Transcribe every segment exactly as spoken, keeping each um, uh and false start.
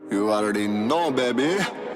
You already know baby।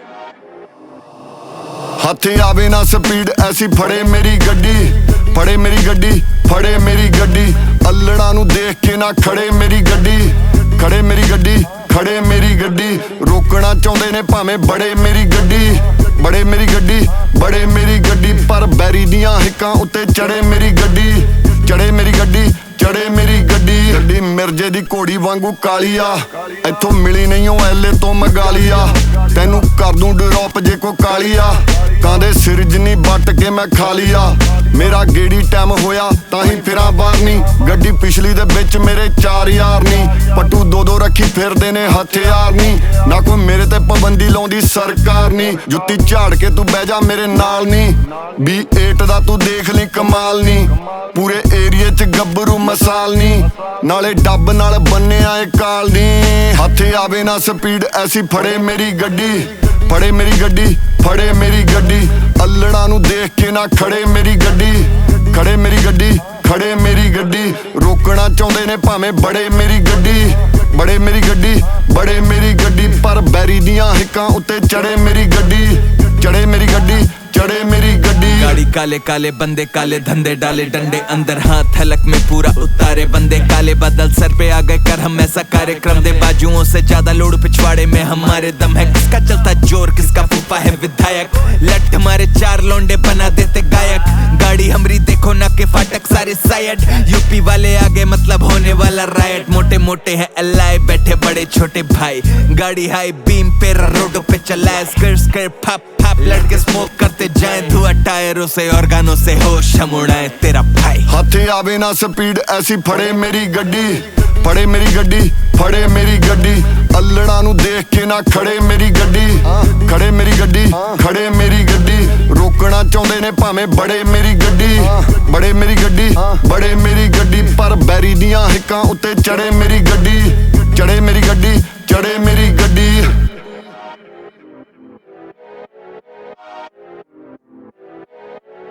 हथ आवे ना स्पीड ऐसी फड़े मेरी गड्डी, फड़े मेरी गड्डी, फड़े मेरी गड्डी। अल्लड़ा नू देख के ना खड़े मेरी गड्डी, खड़े मेरी गड्डी, खड़े मेरी गड्डी। रोकना चाहुंदे ने भावें बड़े मेरी गड्डी, बड़े मेरी गड्डी, बड़े मेरी गड्डी। पर बैरी दियां हिक्कां उत्ते चढ़े मेरी गड्डी, चढ़े मेरी गड्डी, चढ़े मेरी गड्डी। गड्डी मिर्जे दी घोड़ी वांगू काली आ, इत्थों मिली नहीं ओ एले तो मंगाली आ। तैनू कर दूं ड्रॉप जे को काली आ, कांदे सिर जिन्नी बट के मैं खा लिया। मेरा गेड़ी टाइम होया ताही फिरां बाहर नी, गड्डी पिछली दे बिच मेरे चार यार नी। पट्टू दो दो रखी फिरदे ने हथियार नी, ना कोई मेरे ते पाबंदी लाउंदी सरकार नी। जुत्ती झाड़ के तू बह जा मेरे नाल नी, बी एट दा तू देख ली कमाल नी। पूरे एरिए च गब्बरू मसाल नी, नाले डब नाल बन्ने आए काल नी। हथ आवे ना स्पीड ऐसी फड़े मेरी गड्डी, फड़े मेरी गड्डी, फड़े मेरी गड्डी। अल्लड़ा नू देख के ना खड़े मेरी गड्डी, खड़े मेरी गड्डी, खड़े मेरी गड्डी। रोकना चाहुंदे ने भावें बड़े मेरी गड्डी, बड़े मेरी गड्डी, बड़े मेरी गड्डी। पर बैरी दियां हिक्कां उत्ते चढ़े मेरी गड्डी, चढ़े मेरी गड्डी, चढ़े मेरी गड्डी। गाड़ी काले काले बंदे काले धंधे डाले डंडे अंदर हाथ हलक में पूरा उतारे बंदे काले बादल सर पे आ गए कर हम ऐसा कार्यक्रम दे। बाजुओं से ज्यादा लोड पिछवाड़े में हमारे दम है, किसका चलता जोर किसका फूफा है विधायक। लट हमारे चार लौंडे बना देते गायक, गाड़ी हमरी देखो ना के फाटक सारे साइड। यूपी वाले आगे मतलब होने वाला रायट, मोटे मोटे हैं अल्लाह बैठे बड़े छोटे भाई। गाड़ी हाई बीम पे रोडों पे चलाए, स्कर स्कर फप फप लड़के स्मोक करते जाए, धुआं टायरों से और गानों से होश हम उड़ाए तेरा भाई। हथ आवे ना स्पीड ऐसी फड़े मेरी गड्डी, फड़े मेरी गड्डी, फड़े मेरी गड्डी। अल्लड़ा नू देख के ना खड़े मेरी गड्डी, खड़े मेरी गड्डी, खड़े मेरी गड्डी। रोकना चाहुंदे ने भावें बड़े मेरी गड्डी, बड़े मेरी गड्डी, बड़े मेरी गड्डी। पर बैरी दियां हिक्कां उत्ते चढ़े मेरी गड्डी, चढ़े मेरी गड्डी, चढ़े मेरी गड्डी।